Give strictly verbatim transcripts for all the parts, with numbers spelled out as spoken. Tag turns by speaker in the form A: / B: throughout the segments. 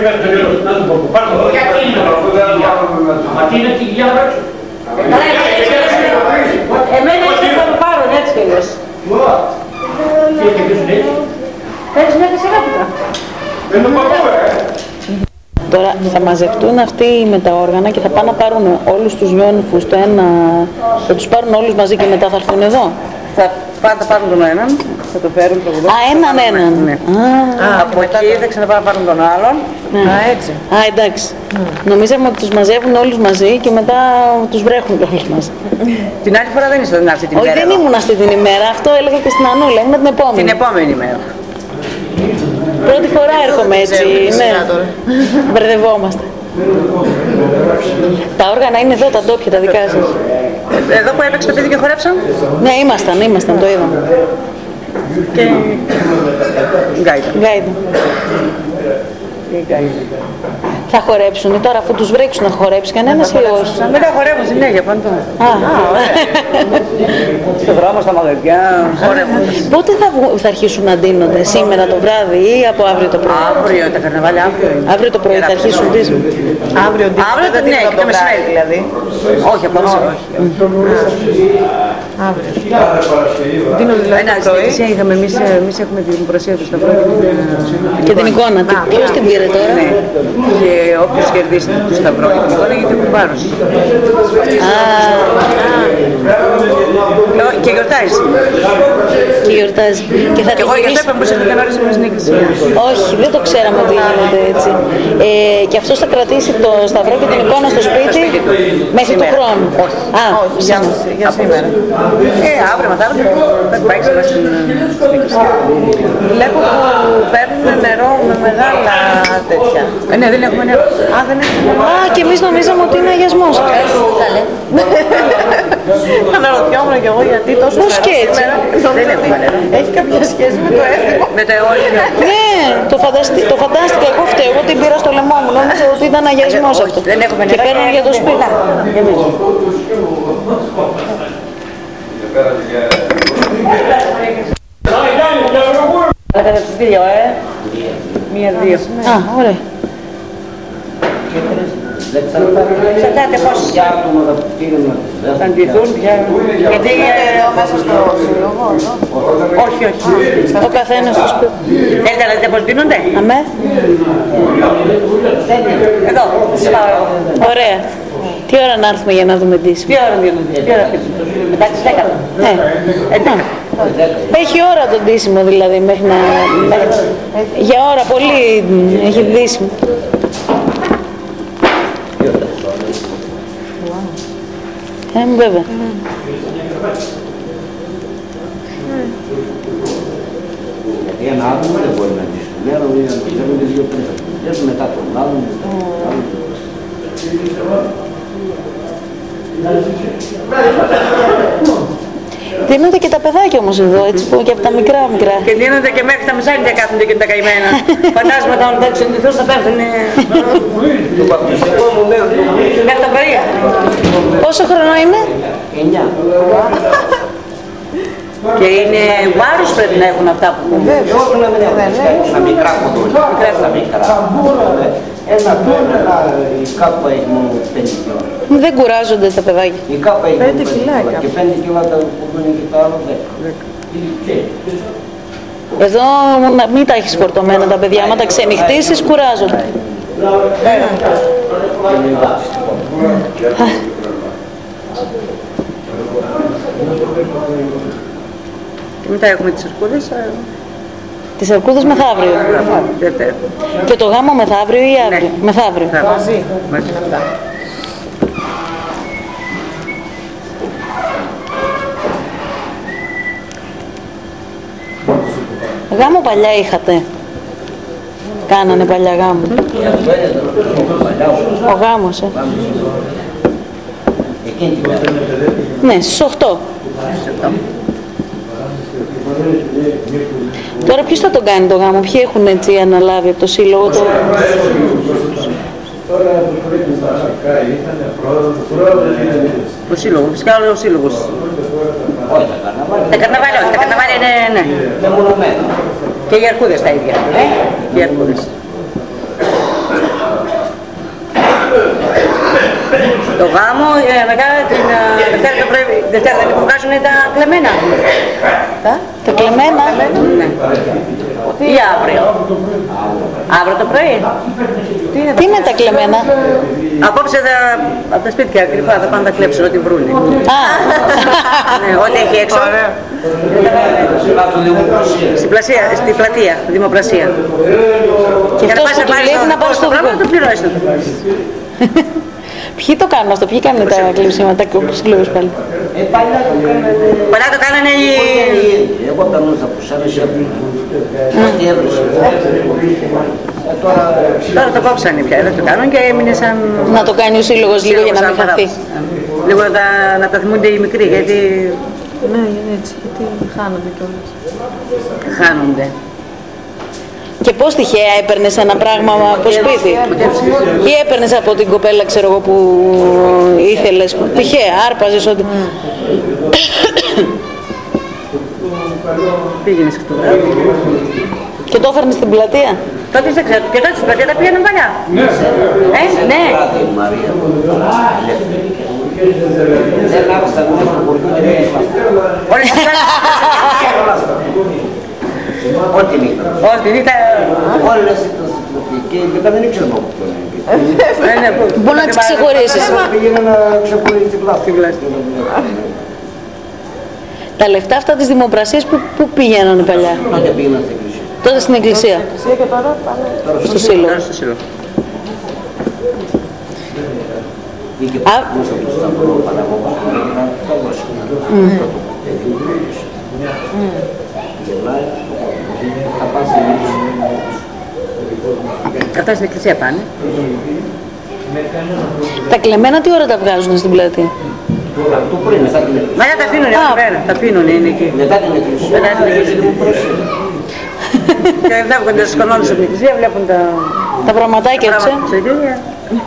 A: μέσα στο γέλος, να του πω, πάρ' το. Γιατί είναι το μα τι είναι την κοιλιά έξω.
B: Εμένα έτσι θα το πάρουν έτσι κι αλλιώς.
A: Τι έπαιξε έτσι.
B: Έτσι μέχρι σε κάπουτα.
A: Δεν το πάω, ε.
C: Τώρα θα μαζευτούν αυτοί με τα όργανα και θα πάνε να πάρουν όλους τους νιόνυφους το ένα, θα τους πάρουν όλους μαζί και μετά θα έρθουν εδώ.
B: Θα πάντα πάρουν τον έναν, θα το φέρουν το βουδό.
C: Α, έναν έναν.
B: Ναι. Α, από εκεί θα ξαναπάρουν πάρουν τον άλλον.
C: Ναι.
B: Α, έτσι.
C: Α, εντάξει. Mm. Νομίζαμε ότι τους μαζεύουν όλους μαζί και μετά τους βρέχουν κιόλας μαζί.
B: Την άλλη φορά δεν ήσασταν αυτή την
C: ημέρα. Όχι, δεν ήμουν αυτή την ημέρα. Αυτό έλεγα και στην Ανούλα. Ήμουν την επόμενη.
B: Την επόμενη ημέρα.
C: Πρώτη φορά έρχομαι έτσι. Ναι. Μπερδευόμαστε. Τα όργανα είναι εδώ, τα ντόπια, τα δικά σας.
B: Εδώ που έπαιξε το παιδί και χορέψαν.
C: Ναι, ήμασταν, ήμασταν, το είδαμε.
B: Και γκάιτα.
C: Γκάιτα. Θα χορέψουν τώρα, αφού τους βρέξουν να χορέψει κανένας ή όχι.
B: Μετά χορεύουν συνέχεια παντού.
C: Α,
B: στο δρόμο, στα μαγαζιά, χορεύουν.
C: Πότε θα, θα αρχίσουν να ντύνονται, σήμερα το βράδυ ή από αύριο το πρωί?
B: Αύριο, τα καρναβάλια αύριο.
C: Αύριο το πρωί θα αρχίσουν ντύσουν.
B: Αύριο ντύνονται, ναι, και το μεσημέρι δηλαδή. Όχι, απόψε όχι. Αύριο. Δίνονται δηλαδή το πρωί. Είχαμε εμείς έχουμε την προσία του Σταυρό
C: και την εικόνα. Ποιος την πήρε τώρα?
B: Και όποιος κερδίσει του Σταυρό και την εικόνα γίνεται κουμπάρος. Και γιορτάζει.
C: Και γιορτάζει. Και θα
B: και εγώ γι' αυτό είπαμε πως έρχεται νωρίς με την εκκλησία.
C: Όχι, δεν το ξέραμε ότι γίνεται έτσι. Ε, και αυτός θα κρατήσει το Σταυρό και την εικόνα στο σπίτι μέχρι του χρόνου.
B: Όχι.
C: Α,
B: για, για σήμερα. Ε, αύριο μαθαύριο θα πάει ξανά στην εκκλησία. Βλέπω που παίρνουν νερό με μεγάλα τέτοια. Ε, ναι, δεν έχουμε νερό. Α, δεν έχουμε νερό.
C: Α, και εμείς νομίζαμε ότι είναι αγιασμός.
B: Καλέ. Αναρωτιόμουν κι εγώ γιατί τόσο
C: πώς και έτσι.
B: Δεν έχουμε νερό. Έχει κάποια σχέση με το έθιμο. Με το αιώνιο.
C: Ναι, το, φανταστι... το φαντάστηκα. Εγώ φταίω. Εγώ την πήρα στο λαιμό μου. Νόμιζα ότι ήταν αγιασμός αυτό.
B: Δεν έχουμε νερό.
C: Και παίρνουν για το σπίτι.
B: Κατά τις δύο, ε. Μία-δύο.
C: Α, ωραία.
B: Εξαρτάται πώς θα ντυθούν πια. Γιατί εδώ μέσα στο σύλλογο, όχι, όχι.
C: Ο καθένας στο σπίτι.
B: Θέλετε να δείτε πώς ντύνονται?
C: Αμέ.
B: Εδώ, πάω εγώ.
C: Ωραία. Τι ώρα να έρθουμε για να δούμε ντύσιμο?
B: Τι ώρα ντύνονται? Τι ώρα ντύνονται? Μετά τις δέκα.
C: Ναι. Έχει ώρα το ντύσιμο δηλαδή μέχρι να... Για ώρα πολύ έχει ντύσιμο. Ε, βέβαια.
D: Γιατί ένα άτομο δεν μπορεί να ντύσει τον νερό, ή να πιστεύονται δύο πριν. Μετά τον άλλον, μετά τον άλλον.
C: Δίνονται και τα παιδάκια όμως εδώ, έτσι που και από τα μικρά μικρά.
B: Και δίνονται και μέχρι τα μεσάνυχτα κάθονται και τα καημένα. Φαντάζομαι όταν δεν ξεντηθούν θα πέφτουν. Μέχρι τα πρωί.
C: Πόσο χρόνο είναι?
D: Εννιά.
B: Και είναι βάρος πρέπει να έχουν αυτά που πούμε.
D: Όχι να μην έχουν τα μικρά κοντούλια. Τα μικρά. Ένα τόνο, η κάπα έχει μόνο πέντε κιλά.
C: Δεν κουράζονται τα παιδάκια.
D: Η κάπα έχει μόνο πέντε κιλά και πέντε κιλά τα κοντούλια και τα άλλα δέκα.
C: Εδώ μην τα έχεις φορτωμένα τα παιδιά, άμα τα ξενυχτήσεις κουράζονται.
B: Και μετά έχουμε τις αρκούδες.
C: Τις αρκούδες μεθαύριο. Και το γάμο μεθαύριο ή αύριο?
B: Ναι.
C: Μεθαύριο.
B: Μαζί. Μαζί.
C: Γάμο παλιά είχατε? Κάνανε παλιά γάμο? Ο γάμος, ε. Ναι, στις οκτώ. Τώρα ποιος θα τον κάνει το γάμο, ποιοι έχουν έτσι αναλάβει από το σύλλογο το...
B: Ο σύλλογος, φυσικά όλο ο σύλλογος.
D: Όχι τα καρναβάλια.
B: Τα καρναβάλια όχι, τα καρναβάλια είναι, ναι.
D: Μεμονωμένα.
B: Και οι αρκούδες τα ίδια. Και οι αρκούδες. Το γάμο, ε, μετά την ε, Δευτέρα το πρωί, Δευτέρα δεν βγάζουν τα κλεμμένα.
C: Τα, τα κλεμμένα.
B: Ναι. Ή αύριο. Αύριο το πρωί. Τι είναι,
C: Τι είναι τα κλεμμένα?
B: Απόψε θα, από τα σπίτια κρυφά θα πάνε να τα κλέψουν ό,τι βρούνε.
C: Α,
B: Ναι, ό,τι έχει έξω. Στην πλασία, στην πλατεία, δημοπρασία.
C: και αυτός που του λέει να πάρει στο
B: δρόμο
C: δικό.
B: να το πληρώσει να το πάρει.
C: Ποιοι το κάνουν αυτό, ποιοι κάνουν τα κλεψίματα, τα κλωβούς πάλι?
D: Ε, παλιά το κάνανε...
B: Παλιά το κάνανε οι...
D: Εγώ όταν ήμουν που σαν εσύ τι έβρισε. Τώρα...
B: Τώρα το κόψανε πια, δεν το κάνουν και έμεινε σαν...
C: Να το κάνει ο σύλλογος λίγο για να μην
B: σαν
C: χαθεί.
B: παράδοση. Λίγο να τα, να τα θυμούνται οι μικροί, γιατί
E: Ναι, είναι έτσι, γιατί χάνονται κιόλας.
B: χάνονται.
C: Και πώς τυχαία έπαιρνες ένα πράγμα από σπίτι? Ή έπαιρνες από την κοπέλα, ξέρω εγώ, που ήθελες? Τυχαία, άρπαζες ότι...
B: Πήγαινε στο βράδυ.
C: Και το έφερνες στην πλατεία?
B: Τότε δεν ξέρω, και τότε στην πλατεία τα πήγαιναν παλιά. Ε, ναι.
D: Η Μαρία δεν άκουσα να μην χωρί και δεν έσπαστα.
B: Όλες τις
D: Ό,τι νύχτα.
B: Ό,τι νύχτα...
D: Όλες ήταν στην πλατεία και μετά δεν ήξερα από ποιον είναι.
C: Μπορεί να τις ξεχωρίσεις.
D: Πήγαινα να ξεχωρίσει την πλάστη.
C: Τα λεφτά αυτά της δημοπρασίας που, που πήγαιναν παλιά?
D: Τότε πήγαινα στην εκκλησία.
C: Τότε στην εκκλησία,
E: Εσύ και τώρα πάνε.
C: στο σύλλογο.
B: Τώρα στο σύλλογο.
D: Βγήκε
C: Α.
D: μέσα από το σταυρό παραγωγός και πήγαινα στο σταυρό σήμερα. Το παιδί μου πήγε. Γελάει, θα πάνε σε
B: Αυτά στην εκκλησία πάνε.
C: Τα κλεμμένα τι ώρα τα βγάζουν στην πλατεία?
D: το πρωί μετά την εκκλησία.
B: Μάλιστα τα αφήνουνε
C: Α.
B: εκεί πέρα, τα αφήνουνε, είναι εκεί.
D: Μετά την εκκλησία.
B: Μετά την εκκλησία. Και βλέπουν τα σκονώνουν στην εκκλησία, βλέπουν τα...
C: Τα πραγματάκια τους, ε?
B: πράγματα της εκκλησίας.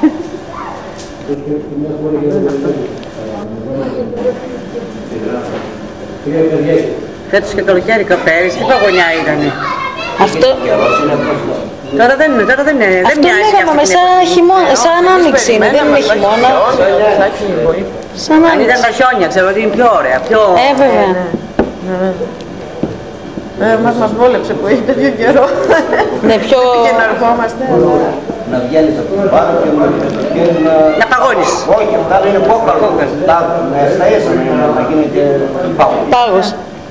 B: Φέτος και καλοκαίρι καφέρι, τι παγωνιά ήτανε.
C: Αυτό,
D: Καιρός είναι αυτό.
B: Τώρα δεν είναι, τώρα δεν είναι, δεν
C: αυτό
B: μοιάζει
C: λέγαμε,
B: αυτή
C: με
B: την
C: σαν
B: εποχή.
C: χειμώνα, σαν άνοιξη είναι, δεν είναι χειμώνα. Σαν
B: Αν ήταν
C: άνοιξη.
B: τα χιόνια, ξέρω ότι είναι πιο ωραία, πιο...
C: Ε, βέβαια.
E: Ε, μας μας βόλεψε που έχει τέτοιο καιρό.
C: Ναι, πιο...
E: Και να ερχόμαστε.
D: Να βγαίνεις από το πάνω και να βγαίνεις να...
B: Να παγώνεις.
D: Όχι, αυτά δεν είναι κόκκαλο. Να εσταίσαι, να γίνεται πάγος.
C: Πάγος.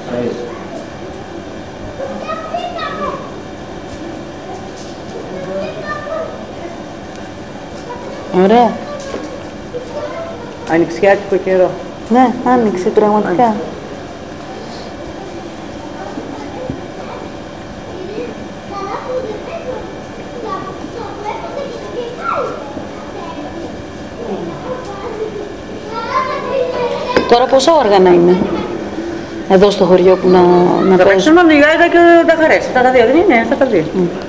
C: Ωραία.
B: Ανοιξιάτικο καιρό.
C: Ναι, άνοιξε πραγματικά. Τώρα πόσα όργανα είναι εδώ στο χωριό που να, να
B: Θα
C: παίζουν?
B: παίξουν μόνο η Άιδα και τα Χαρές. Αυτά τα δύο δεν είναι, αυτά τα δύο.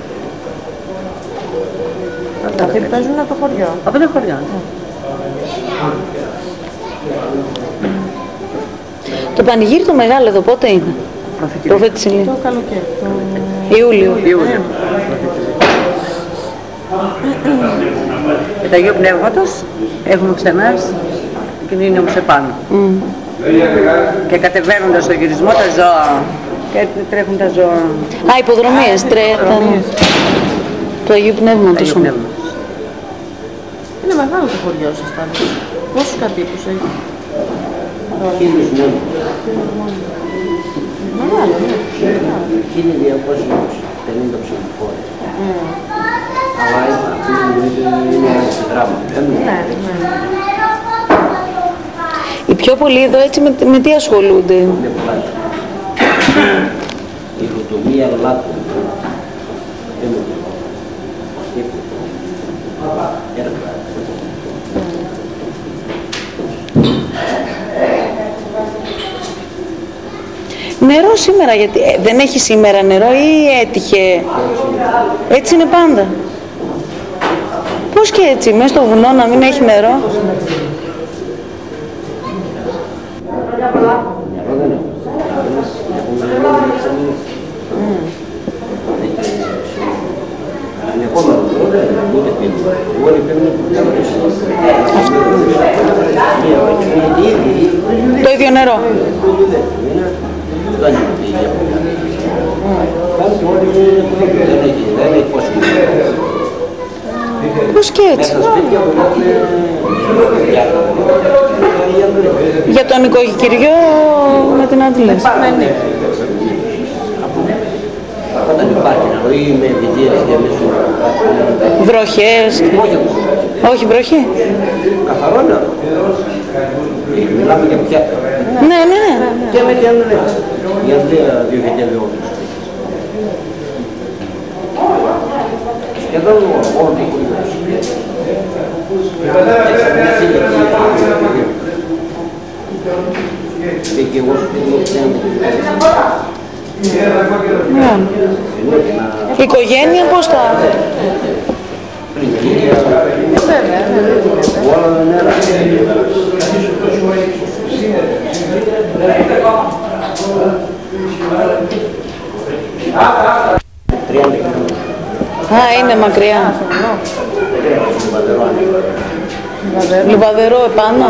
E: Αυτοί παίζουν από το χωριό.
B: Από το χωριό.
C: Το πανηγύρι το μεγάλο εδώ πότε είναι? Προφήτης Ηλίου.
E: Το καλοκαίρι. Το...
C: Ιούλιο.
B: Ιούλιο. Και τα Αγίου Πνεύματος έχουμε ξενάς και είναι όμως επάνω.
C: Mm.
B: Και κατεβαίνοντας στο γυρισμό τα ζώα και τρέχουν τα ζώα.
C: Α, υποδρομίες, τρέχουν. Του Αγίου Πνεύματος.
B: Αγίου Πνεύματος.
E: Είναι μεγάλο το χωριό σας πάντως. Πόσους κατοίκους έχει?
D: Χίλιους μόνοι.
E: Μεγάλο, ναι.
D: χίλια διακόσια πενήντα ψηφοφόρες. Αλλά αυτή είναι ένα δράμα.
E: Ναι, ναι.
C: Οι πιο πολλοί εδώ έτσι με, με τι ασχολούνται?
D: Είναι πολλά. Υλοτομία λάτου. Έργα.
C: Νερό σήμερα, γιατί ε, δεν έχει σήμερα νερό ή έτυχε? Έτσι είναι πάντα. Πώς και έτσι, μέσα στο βουνό να μην έχει νερό?
D: Νερό δεν έχω. Είναι επόμενο. ούτε πίνουν. Όλοι πίνουν που κάνουν
C: Το ίδιο νερό.
D: Δεν είναι η ίδια που κάνει. Κάνουν όλοι δεν έχει, δεν έχει πώς είναι.
C: Πώς και έτσι.
D: Μέσα σπίτια που είναι
C: Για τον οικοκυριό με την Άντλες.
D: όταν υπάρχει ροή με επιτήρηση για μέσω
C: βροχές. Όχι βροχή.
D: καθαρό νερό. Μιλάμε για πιάτα.
C: Ναι, ναι.
D: Και με την Ανδρέα. Η Ανδρέα διοχετεύει όλους. Σχεδόν όλο το χωριό. Και και εγώ σπίτι μου
C: Ναι. Η οικογένεια πώς τα...
D: όλα νερά.
C: Α, είναι μακριά. Λιβαδερό επάνω.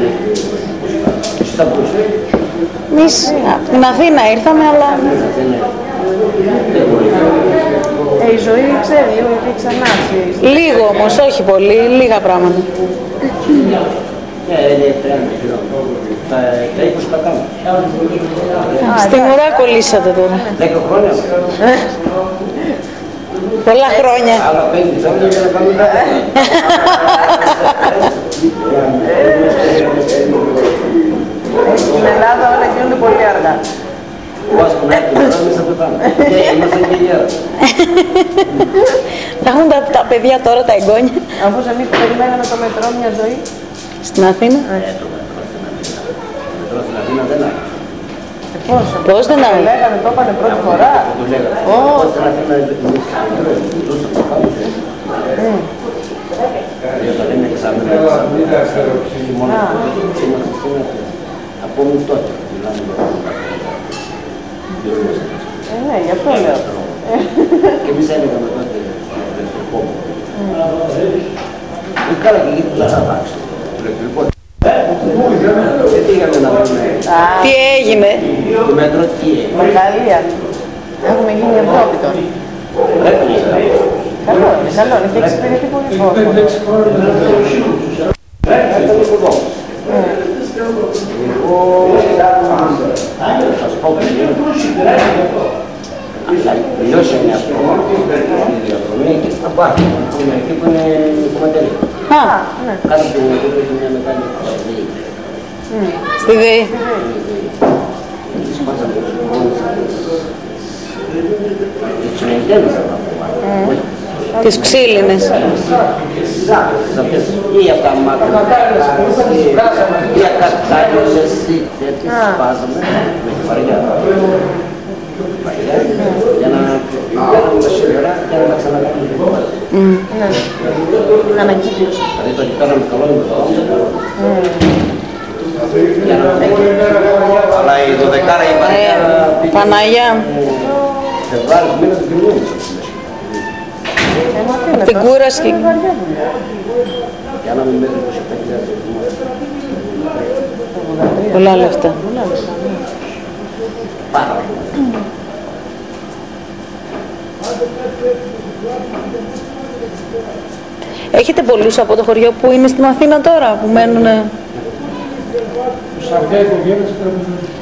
C: Εμείς από την Αθήνα ήρθαμε, αλλά...
E: Ε, η ζωή ξέρει λίγο γιατί έχει ξανάρθει.
C: Λίγο όμως, όχι πολύ, λίγα πράγματα.
D: Ναι, είναι τριάντα χιλιόμετρα. Τα είκοσι κατάλαβα.
C: Στην ουρά κολλήσατε τώρα.
D: Δέκα χρόνια.
C: Πολλά χρόνια.
D: Άλλα πέντε χρόνια για να κάνουμε τα
E: Στην Ελλάδα όλα γίνονται πολύ αργά.
D: Βάσκουν άκρη, τώρα εμείς θα πετάμε. Και είμαστε και γέρα.
C: Θα έχουν τα, τα παιδιά τώρα, τα εγγόνια.
E: Αφού εμείς περιμέναμε το μετρό μια ζωή.
C: Στην Αθήνα.
D: Τώρα στην Αθήνα δεν άκρη.
E: Πώς,
C: Πώς δεν
E: το
C: άκουσα.
E: λέγανε, το είπανε πρώτη φορά.
D: Το λέγαμε. Πώς στην Αθήνα εμείς ζούσαμε πάνω. Όταν είναι εξάμενα, εξάμενα, και μόνο είμαστε στην Αθήνα. Από μου τότε μιλάμε για το
E: Ε, ναι, γι' αυτό λέω.
D: και εμείς έλεγαμε τότε δεύτερο κόμμα. Είναι καλά και εκεί που θα αλλάξει το ηλεκτρικό. Και πήγαμε να δούμε
C: Τι έγινε.
D: το μέτρο τι έγινε.
E: Μεγαλεία. Έχουμε γίνει Ευρώπη τώρα.
D: Πρέπει να είναι.
E: Καλό είναι, καλό είναι. Έχει εξυπηρετεί πολύ κόσμο.
D: Ήταν υπουργό. Εγώ θα σας πω πριν θα τελειώσει μια διαδρομή και θα πάρει εκεί που είναι κομματέλη.
C: Α,
D: Κάτω από το που έχει μια μεγάλη κοσμική.
C: στη ΔΕΗ.
D: Σπάσαμε τους μόνους τις τσιμεντέλες θα πούμε.
C: Τις ξύλινες.
D: Ή από τα μάτια ή ακατάλληλες ή τέτοιες σπάζαμε με τη βαριά. Για να κάνουμε τα σίδερα και να τα ξανακάνουμε.
E: Ναι. Ανακύκλωση.
D: Δηλαδή το ότι κάναμε καλό με το δρόμο. Αλλά η δωδεκάρα η βαριά
C: Παναγιά.
D: Φεβράρις μήνας την κρυμνούμε.
C: Την κούραση.
D: Για να μην μέχρι είκοσι πέντε χιλιάδες.
C: Πολλά λεφτά.
D: Πάρα.
C: Έχετε πολλούς από το χωριό που είναι στην Αθήνα τώρα, που μένουν...